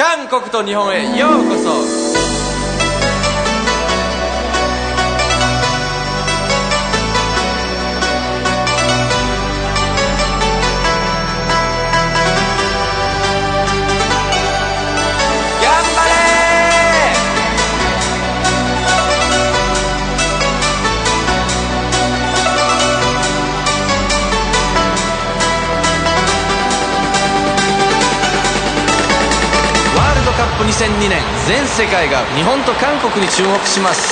韓国と日本へようこそ。カップ2002年、全世界が日本と韓国に注目します。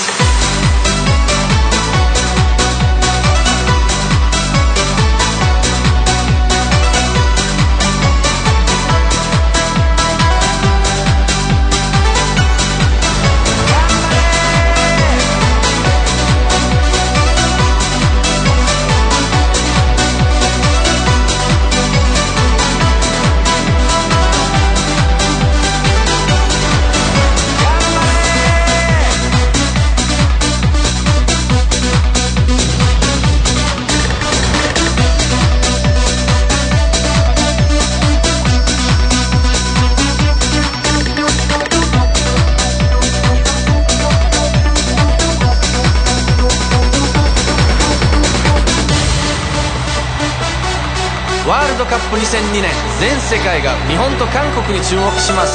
ワールドカップ2002年、全世界が日本と韓国に注目します。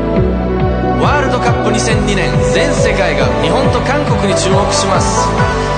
ワールドカップ2002年、全世界が日本と韓国に注目します。